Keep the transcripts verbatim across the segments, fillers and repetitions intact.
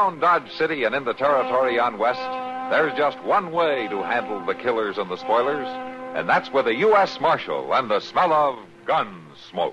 Around Dodge City and in the territory on west, there's just one way to handle the killers and the spoilers, and that's with a U S Marshal and the smell of gun smoke.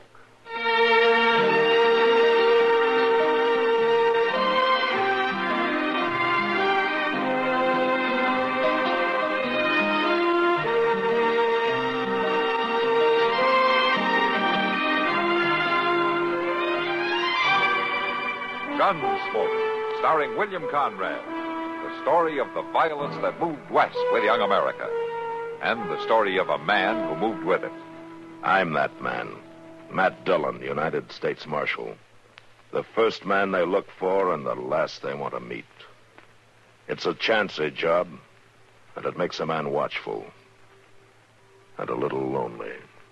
Gunsmoke, starring William Conrad. The story of the violence that moved west with young America. And the story of a man who moved with it. I'm that man. Matt Dillon, United States Marshal. The first man they look for and the last they want to meet. It's a chancy job, and it makes a man watchful. And a little lonely.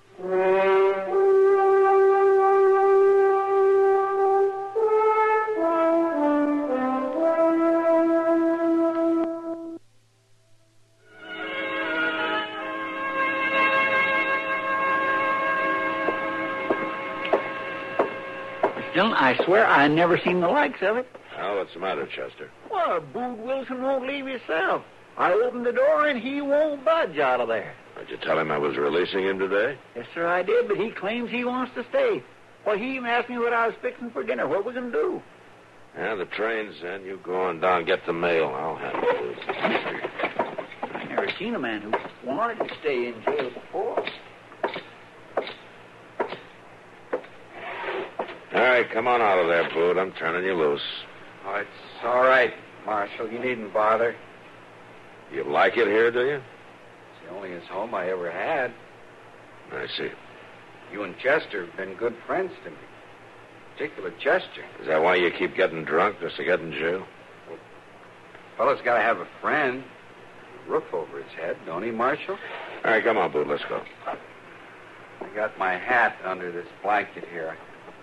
I swear I never seen the likes of it. Well, what's the matter, Chester? Well, Bood Wilson won't leave himself. I opened the door and he won't budge out of there. Did you tell him I was releasing him today? Yes, sir, I did, but he claims he wants to stay. Well, he even asked me what I was fixing for dinner. What we going to do? Yeah, the train's in. You go on down, get the mail. I'll handle it. I never seen a man who wanted to stay in jail before. All right, come on out of there, Bood. I'm turning you loose. Oh, it's all right, Marshal. You needn't bother. You like it here, do you? It's the only home I ever had. I see. You and Chester have been good friends to me. Particular Chester. Is that why you keep getting drunk just to get in jail? Well, fellow's got to have a friend. A roof over his head, don't he, Marshal? All right, come on, Bood. Let's go. I got my hat under this blanket here.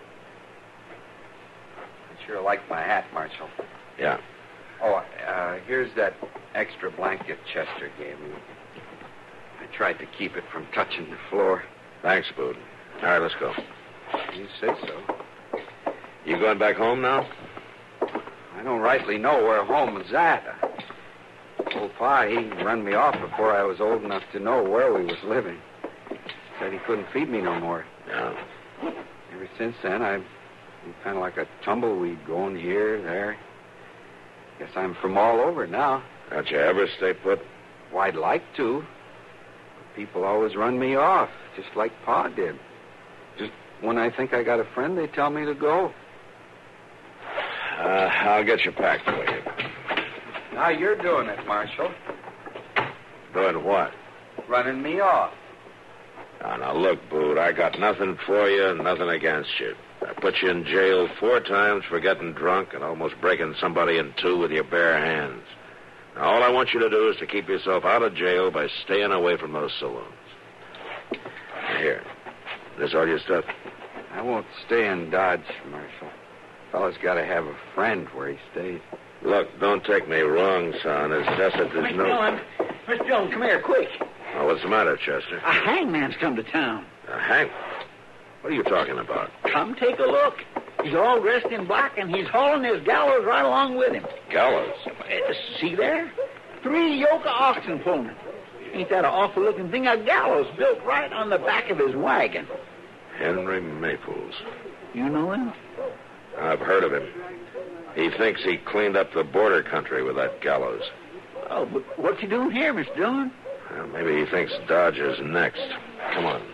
I sure like my hat, Marshal. Yeah. Oh, uh, here's that extra blanket Chester gave me. I tried to keep it from touching the floor. Thanks, Bood. All right, let's go. You say so. You going back home now? I don't rightly know where home is at. Old Pa, he run me off before I was old enough to know where we was living. Said he couldn't feed me no more. Yeah. Ever since then, I've been kind of like a tumbleweed going here, there. Guess I'm from all over now. Don't you ever stay put? Well, I'd like to. But people always run me off, just like Pa did. Just when I think I got a friend, they tell me to go. Uh, I'll get you packed for you. Now you're doing it, Marshal. Doing what? Running me off. Now, now, look, Bood, I got nothing for you and nothing against you. I put you in jail four times for getting drunk and almost breaking somebody in two with your bare hands. Now, all I want you to do is to keep yourself out of jail by staying away from those saloons. Now, here. This all your stuff? I won't stay in Dodge, Marshal. Fella's got to have a friend where he stays. Look, don't take me wrong, son. It's just that there's Mister no... Dillon, Mister Dillon, come here, quick. Oh, what's the matter, Chester? A hangman's come to town. Uh, Hank? What are you talking about? Come take a look. He's all dressed in black, and he's hauling his gallows right along with him. Gallows? Uh, see there? Three yoke of oxen pulling it. Ain't that an awful-looking thing? A gallows built right on the back of his wagon. Henry Maples. You know him? I've heard of him. He thinks he cleaned up the border country with that gallows. Oh, but what's he doing here, Mister Dillon? Well, maybe he thinks Dodge is next. Come on.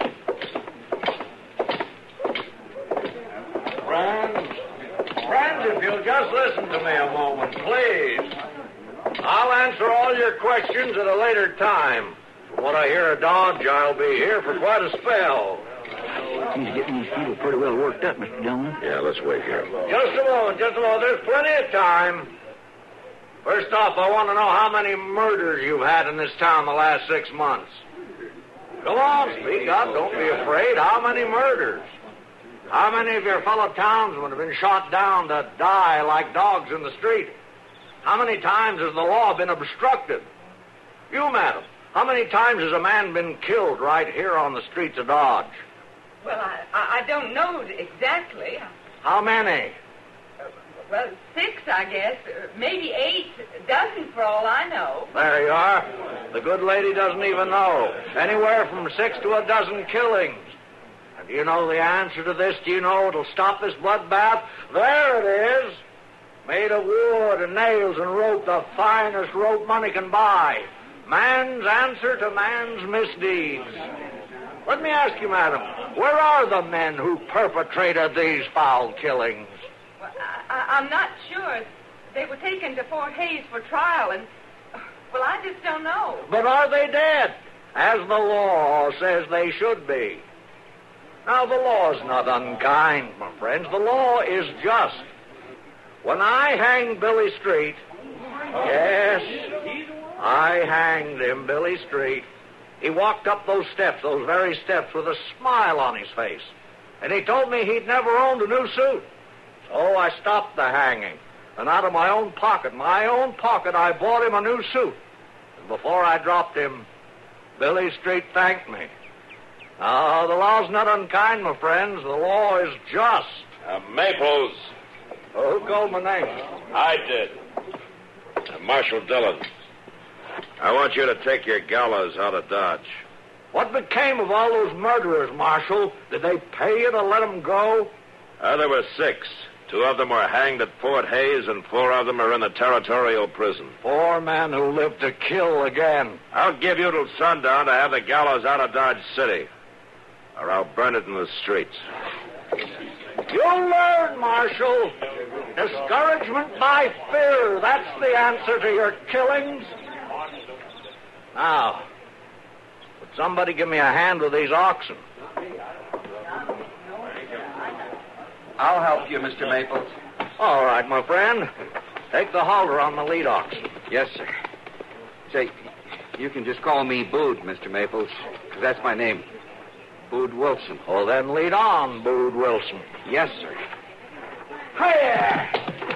Friends, friends, if you'll just listen to me a moment, please. I'll answer all your questions at a later time. From what I hear of Dodge, I'll be here for quite a spell. He's getting these people pretty well worked up, Mister Dillon. Yeah, let's wait here. Just a moment, just a moment. There's plenty of time. First off, I want to know how many murders you've had in this town the last six months. Come on, speak up. Don't be afraid. How many murders? How many of your fellow townsmen have been shot down to die like dogs in the street? How many times has the law been obstructed? You, madam, how many times has a man been killed right here on the streets of Dodge? Well, I, I don't know exactly. How many? Well, six, I guess. Uh, Maybe eight, a dozen for all I know. There you are. The good lady doesn't even know. Anywhere from six to a dozen killings. And do you know the answer to this? Do you know what'll stop this bloodbath? There it is. Made of wood and nails and rope, the finest rope money can buy. Man's answer to man's misdeeds. Let me ask you, madam, where are the men who perpetrated these foul killings? Well, I, I, I'm not sure. They were taken to Fort Hays for trial, and, well, I just don't know. But are they dead? As the law says they should be. Now, the law's not unkind, my friends. The law is just. When I hanged Billy Street, yes, I hanged him, Billy Street. He walked up those steps, those very steps, with a smile on his face. And he told me he'd never owned a new suit. So I stopped the hanging. And out of my own pocket, my own pocket, I bought him a new suit. And before I dropped him, Billy Street thanked me. Now, the law's not unkind, my friends. The law is just. Uh, Maples. Oh, who called my name? I did. Uh, Marshal Dillon. I want you to take your gallows out of Dodge. What became of all those murderers, Marshal? Did they pay you to let them go? Uh, there were six. Two of them were hanged at Fort Hays, and four of them are in the territorial prison. Four men who lived to kill again. I'll give you till sundown to have the gallows out of Dodge City, or I'll burn it in the streets. You'll learn, Marshal. Discouragement by fear. That's the answer to your killings. Now, would somebody give me a hand with these oxen? I'll help you, Mister Maples. All right, my friend. Take the halter on the lead oxen. Yes, sir. Say, you can just call me Bood, Mister Maples, because that's my name. Bood Wilson. Well, then lead on, Bood Wilson. Yes, sir. Hiya!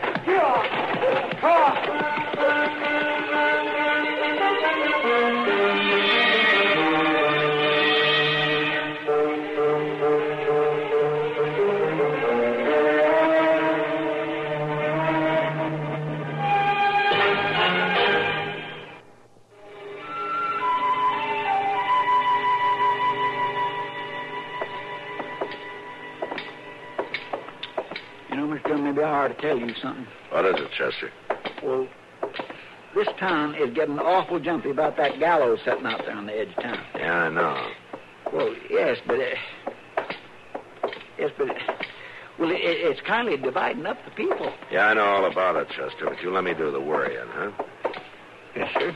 You know, Mister Dillon, maybe I ought to tell you something. What is it, Chester? Well, this town is getting awful jumpy about that gallows sitting out there on the edge of town. Yeah, I know. Well, yes, but... Uh, yes, but... Well, it, it's kindly dividing up the people. Yeah, I know all about it, Chester, but you let me do the worrying, huh? Yes, sir.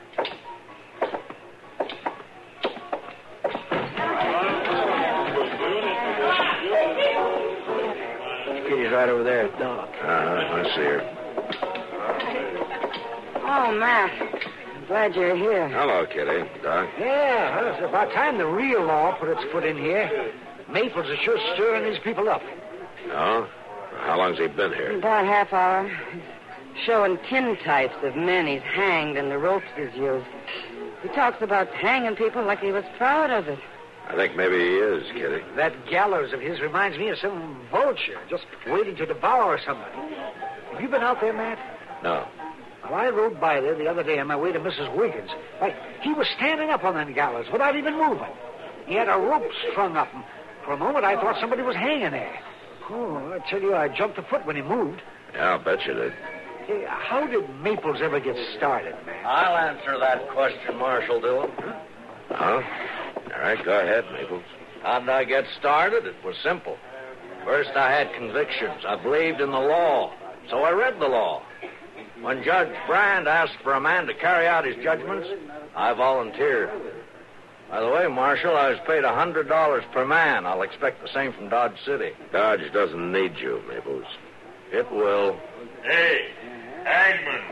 Kitty's right over there at the dock. Uh-huh, I see her. Oh, Matt. I'm glad you're here. Hello, Kitty. Doc. Yeah, well, it's about time the real law put its foot in here. Maples is sure stirring these people up. Oh? How long's he been here? About half hour. He's showing tintypes of men he's hanged and the ropes he's used. He talks about hanging people like he was proud of it. I think maybe he is, Kitty. That gallows of his reminds me of some vulture just waiting to devour somebody. Have you been out there, Matt? No. Well, I rode by there the other day on my way to Missus Wiggins. Like, he was standing up on that gallows without even moving. He had a rope strung up, and for a moment I thought somebody was hanging there. Oh, I tell you, I jumped a foot when he moved. Yeah, I'll bet you did. Hey, how did Maples ever get started, man? I'll answer that question, Marshal Dillon. Huh? All right, go ahead, Maples. How did I get started? It was simple. First, I had convictions. I believed in the law, so I read the law. When Judge Brand asked for a man to carry out his judgments, I volunteered. By the way, Marshal, I was paid one hundred dollars per man. I'll expect the same from Dodge City. Dodge doesn't need you, Maples. It will. Hey, Hangman.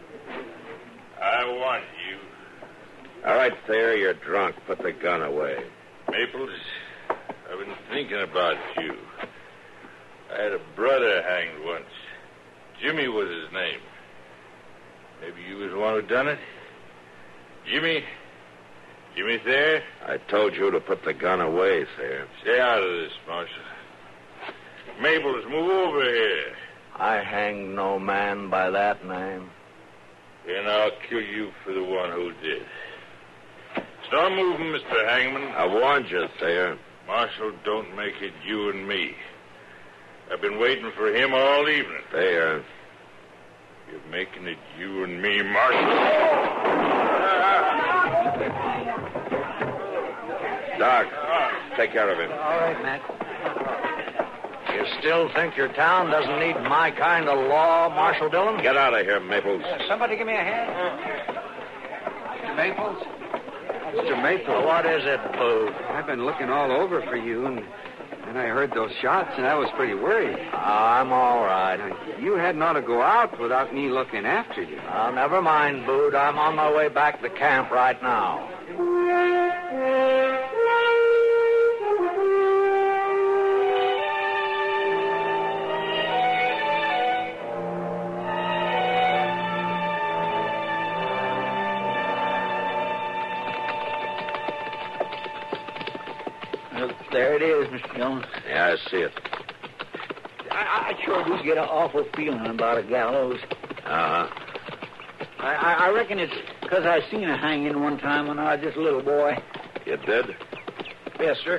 I want you. All right, Thayer, you're drunk. Put the gun away. Maples, I've been thinking about you. I had a brother hanged once. Jimmy was his name. Maybe you was the one who done it? Jimmy? Jimmy Thayer? I told you to put the gun away, Thayer. Stay out of this, Marshal. Maples, move over here. I hanged no man by that name. Then I'll kill you for the one who did. Start moving, Mister Hangman. I warned you, Thayer. Marshal, don't make it you and me. I've been waiting for him all evening. Thayer. You're making it you and me, Marshal. Doc, take care of him. All right, Mac. You still think your town doesn't need my kind of law, Marshal Dillon? Get out of here, Maples. Uh, somebody give me a hand. Mister Maples? Mister Maples. Well, what is it, Boo? I've been looking all over for you, and and I heard those shots, and I was pretty worried. I'm all right. Now, you hadn't ought to go out without me looking after you. Uh, never mind, Bood. I'm on my way back to camp right now. There it is, Mister Jones. Yeah, I see it. I, I sure do get an awful feeling about a gallows. Uh-huh. I, I, I reckon it's because I seen a hanging one time when I was just a little boy. You did? Yes, sir.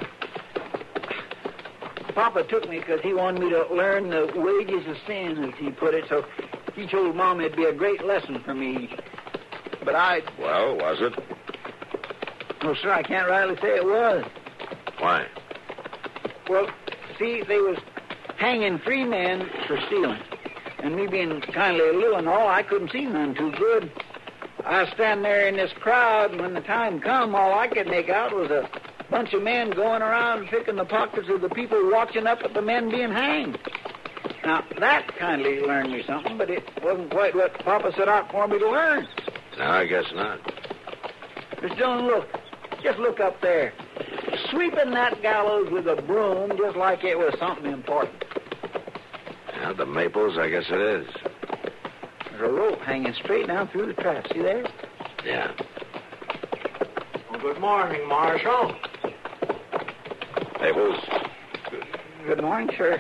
Papa took me because he wanted me to learn the wages of sin, as he put it, so he told Mom it'd be a great lesson for me. But I... Well, was it? No, sir, I can't rightly say it was. Why? Well, see, they was hanging three men for stealing. And me being kindly little and all, I couldn't see none too good. I was standing there in this crowd, and when the time come, all I could make out was a bunch of men going around picking the pockets of the people watching up at the men being hanged. Now, that kindly learned me something, but it wasn't quite what Papa set out for me to learn. No, I guess not. Mister Dillon, look. Just look up there. Sweeping that gallows with a broom just like it was something important. Yeah, the Maples, I guess it is. There's a rope hanging straight down through the trap. See there? Yeah. Well, good morning, Marshal. Maples. Good morning, sir.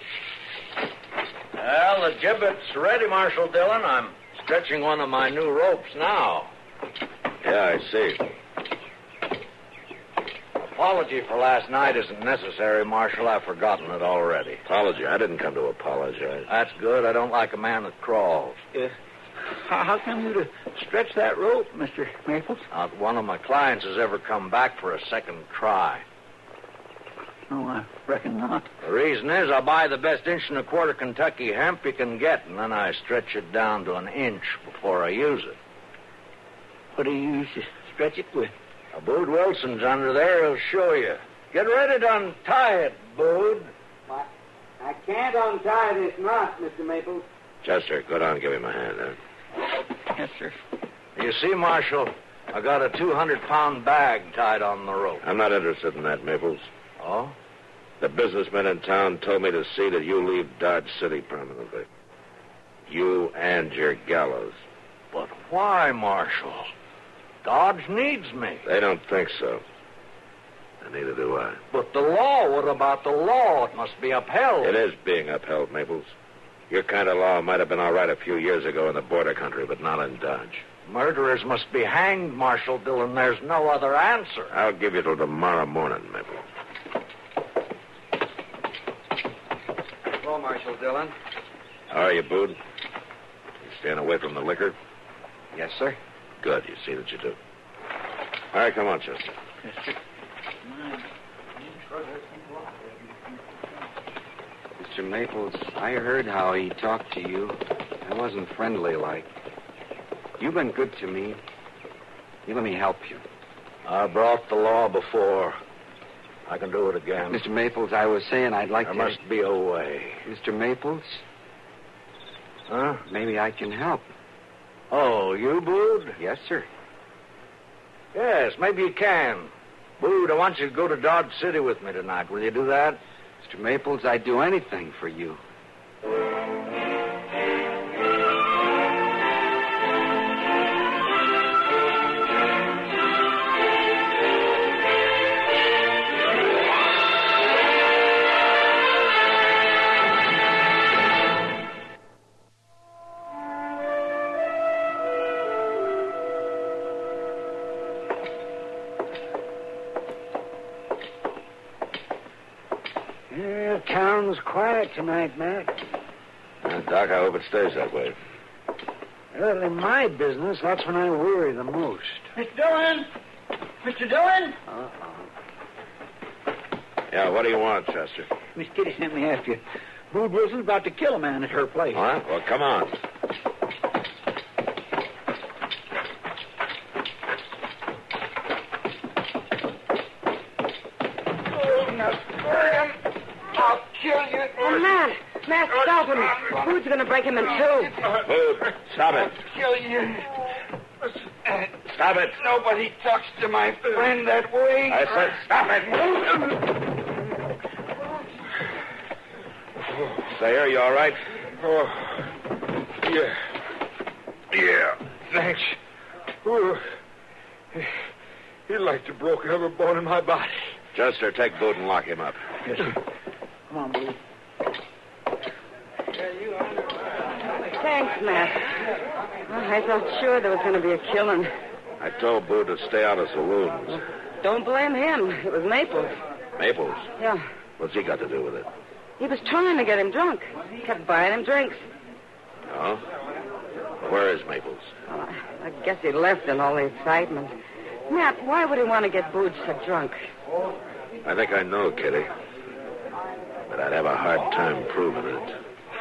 Well, the gibbet's ready, Marshal Dillon. I'm stretching one of my new ropes now. Yeah, I see. Apology for last night isn't necessary, Marshal. I've forgotten it already. Apology. I didn't come to apologize. That's good. I don't like a man that crawls. Uh, how, how come you to stretch that rope, Mister Maples? Not one of my clients has ever come back for a second try. No, I reckon not. The reason is I buy the best inch and a quarter Kentucky hemp you can get, and then I stretch it down to an inch before I use it. What do you use to stretch it with? Now, Bood Wilson's under there. He'll show you. Get ready to untie it, Bood. I, I can't untie this knot, Mister Maples. Chester, go down and give him a hand, huh? Yes, sir. You see, Marshal, I got a two hundred pound bag tied on the rope. I'm not interested in that, Maples. Oh? The businessmen in town told me to see that you leave Dodge City permanently. You and your gallows. But why, Marshal? Dodge needs me. They don't think so. And neither do I. But the law, what about the law? It must be upheld. It is being upheld, Maples. Your kind of law might have been all right a few years ago in the border country, but not in Dodge. Murderers must be hanged, Marshal Dillon. There's no other answer. I'll give you till tomorrow morning, Maples. Hello, Marshal Dillon. How are you, Bood? You staying away from the liquor? Yes, sir. Good. You see that you do. All right, come on, Chester. Yes, sir. Mister Maples, I heard how he talked to you. I wasn't friendly like. You've been good to me. You let me help you. I brought the law before. I can do it again. Mister Maples, I was saying I'd like there to... must be a way. Mister Maples? Huh? Maybe I can help. Oh, you, Bood? Yes, sir. Yes, maybe you can. Bood, I want you to go to Dodge City with me tonight. Will you do that? Mister Maples, I'd do anything for you. town's quiet tonight, Matt. Uh, Doc, I hope it stays that way. Well, in my business, that's when I worry the most. Mister Dillon! Mister Dillon! Uh-oh. Yeah, what do you want, Chester? Miss Kitty sent me after you. Bood Wilson's about to kill a man at her place. What? Well, come on. I'll kill you. Oh, Matt! Matt, stop him. Bood's going to break him in two. Bood, stop it. Kill you. Stop it. Nobody talks to my friend that way. I said stop it. Sayer, you all right? Oh, yeah. Yeah, thanks. Oh, he'd like to broke every bone in my body. Chester, take Bood and lock him up. Yes, sir. Come on, Bood. Thanks, Matt. Well, I thought sure there was going to be a killing. I told Bood to stay out of saloons. Don't blame him. It was Maples. Maples? Yeah. What's he got to do with it? He was trying to get him drunk. He kept buying him drinks. Oh? Where is Maples? Well, I, I guess he left in all the excitement. Matt, why would he want to get Bood so drunk? I think I know, Kitty. But I'd have a hard time proving it.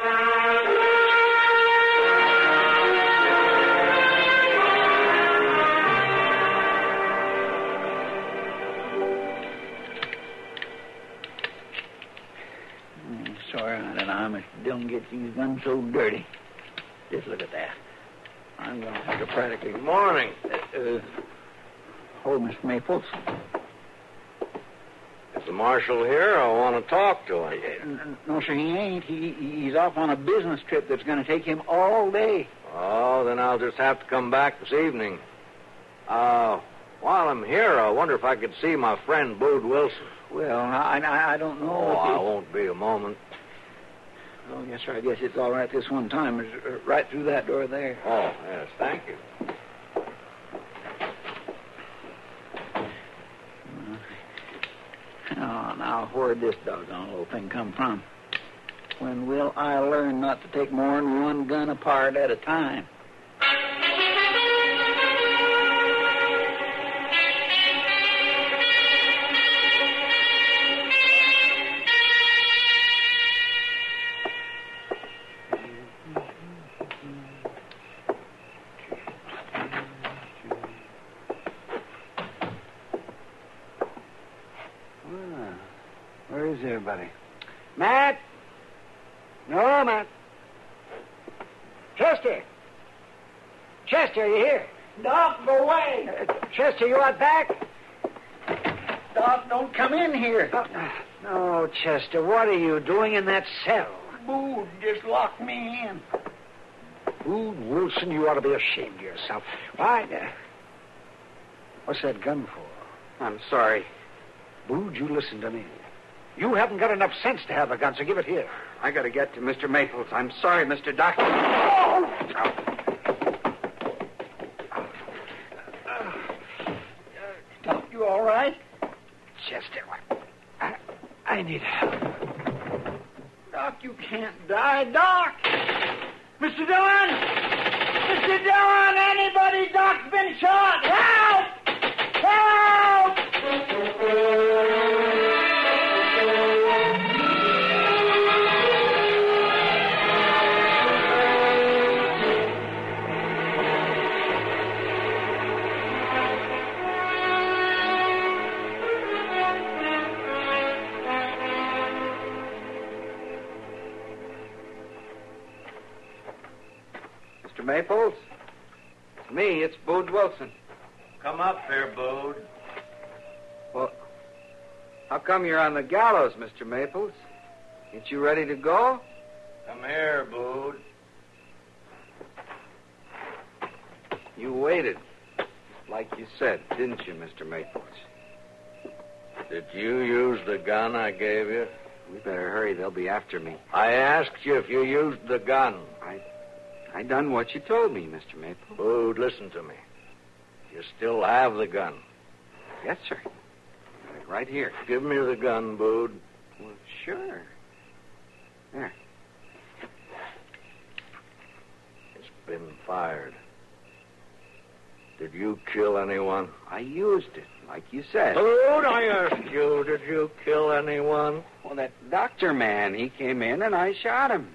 Sorry, I don't know how Mister Dillon gets these guns so dirty. Just look at that. I'm going to have to practically... Good morning. Uh, uh, oh, Mister Maples. Is the marshal here? I want to talk to him. Uh, no, sir, he ain't. He, he's off on a business trip that's going to take him all day. Oh, then I'll just have to come back this evening. Uh, while I'm here, I wonder if I could see my friend Bood Wilson. Well, I, I, I don't know. Oh, if I he... won't be a moment. Oh, yes, sir. I guess it's all right this one time. It's uh, right through that door there. Oh, yes, thank you. Oh, now, where'd this doggone little thing come from? When will I learn not to take more than one gun apart at a time? Where is everybody? Matt? No, Matt. Chester! Chester, are you here? Doc, go away. Uh, Chester, you out back? Doc, don't come in here. Uh, no, Chester, what are you doing in that cell? Bood just locked me in. Bood Wilson, you ought to be ashamed of yourself. Why? Uh, what's that gun for? I'm sorry. Bood, you listen to me. You haven't got enough sense to have a gun, so give it here. I got to get to Mister Maples. I'm sorry, Mister Doctor. Oh! Doc, you all right? Chester, I, I need help. Doc, you can't die. Doc! Mister Dillon! Mister Dillon! Anybody? Doc's been shot! Help! Help! Mister Maples? It's me. It's Bood Wilson. Come up here, Bood. Well, how come you're on the gallows, Mister Maples? Ain't you ready to go? Come here, Bood. You waited. Like you said, didn't you, Mister Maples? Did you use the gun I gave you? We better hurry. They'll be after me. I asked you if you used the gun. I I done what you told me, Mister Maples. Bood, listen to me. You still have the gun. Yes, sir. Got it right here. Give me the gun, Bood. Well, sure. There. It's been fired. Did you kill anyone? I used it, like you said. Dude, I asked you, did you kill anyone? Well, that doctor man, he came in and I shot him.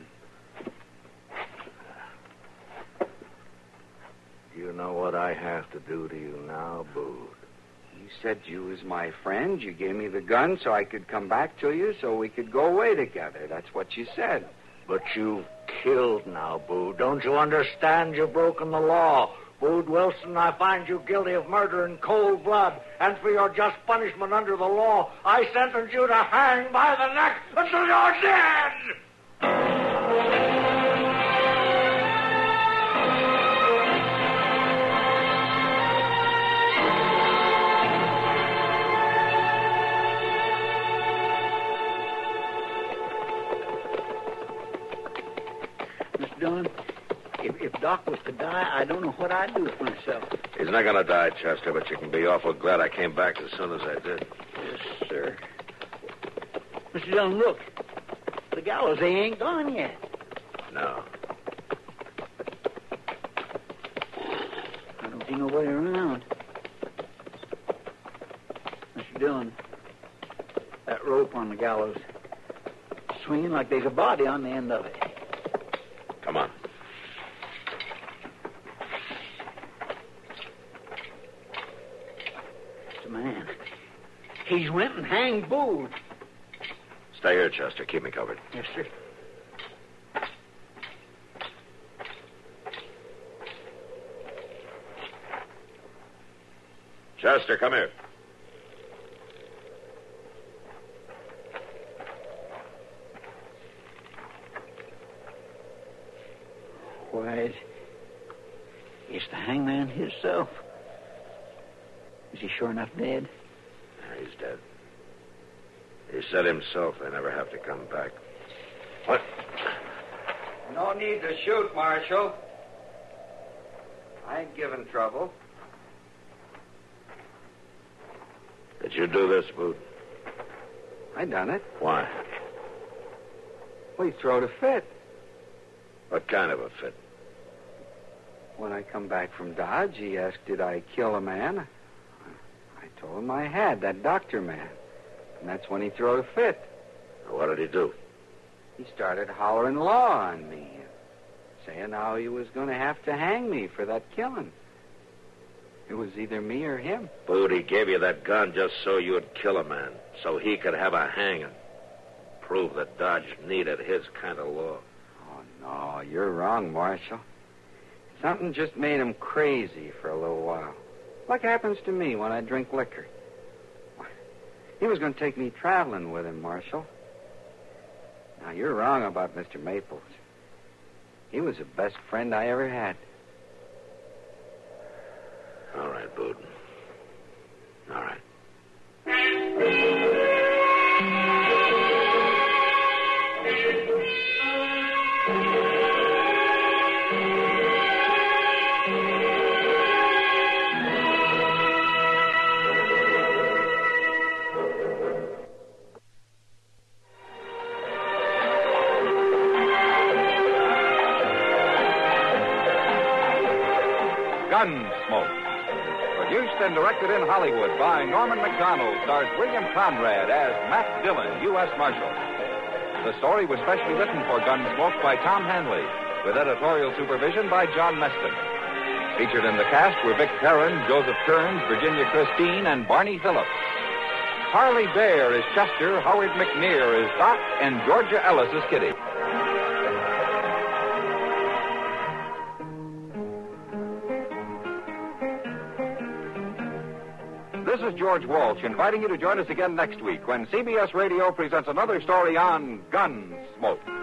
Do you know what I have to do to you now, Bood? You said you was my friend. You gave me the gun so I could come back to you so we could go away together. That's what you said. But you've killed now, Bood. Don't you understand? You've broken the law. Bood Wilson, I find you guilty of murder in cold blood. And for your just punishment under the law, I sentence you to hang by the neck until you're dead! Mister Dillon, if, if Doc was to die, I don't know what I'd do with myself. He's not going to die, Chester, but you can be awful glad I came back as soon as I did. Yes, sir. Mister Dillon, look. The gallows, they ain't gone yet. No. I don't see nobody around. Mister Dillon, that rope on the gallows, swinging like there's a body on the end of it. Come on. It's a man. He's went and hanged Bood. Stay here, Chester. Keep me covered. Yes, sir. Chester, come here. Why, it's the hangman himself. Is he sure enough dead? Yeah, he's dead. He said himself they never have to come back. What? No need to shoot, Marshal. I ain't giving trouble. Did you do this, Bood? I done it. Why? Well, he throwed a fit. What kind of a fit? When I come back from Dodge, he asked, did I kill a man? I told him I had, that doctor man. And that's when he throwed a fit. What did he do? He started hollering law on me, saying how he was going to have to hang me for that killing. It was either me or him. Bood, he gave you that gun just so you'd kill a man, so he could have a hanging. Prove that Dodge needed his kind of law. Oh, no, you're wrong, Marshal. Something just made him crazy for a little while. Like happens to me when I drink liquor. He was going to take me traveling with him, Marshal. Now, you're wrong about Mister Maples. He was the best friend I ever had. All right, Bood. All right. Gunsmoke. Produced and directed in Hollywood by Norman Macdonald, stars William Conrad as Matt Dillon, U S Marshal. The story was specially written for Gunsmoke by Tom Hanley, with editorial supervision by John Meston. Featured in the cast were Vic Perrin, Joseph Kearns, Virginia Christine, and Barney Phillips. Harley Bear is Chester, Howard McNear is Doc, and Georgia Ellis is Kitty. This is George Walsh inviting you to join us again next week when C B S Radio presents another story on Gunsmoke.